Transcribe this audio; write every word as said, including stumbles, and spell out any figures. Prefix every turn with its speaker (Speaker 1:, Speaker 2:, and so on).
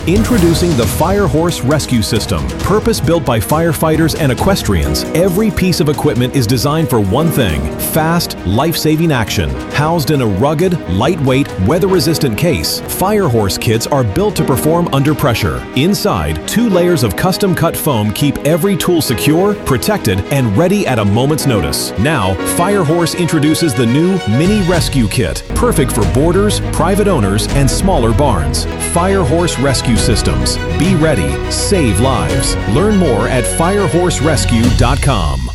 Speaker 1: Introducing the Firehorse Rescue System. Purpose-built by firefighters and equestrians, every piece of equipment is designed for one thing: fast, life-saving action. Housed in a rugged, lightweight, weather-resistant case, Firehorse kits are built to perform under pressure. Inside, two layers of custom-cut foam keep every tool secure, protected, and ready at a moment's notice. Now, Firehorse introduces the new Mini Rescue Kit, perfect for boarders, private owners, and smaller barns. Firehorse Rescue Systems. Be ready. Save lives. Learn more at firehorse rescue dot com.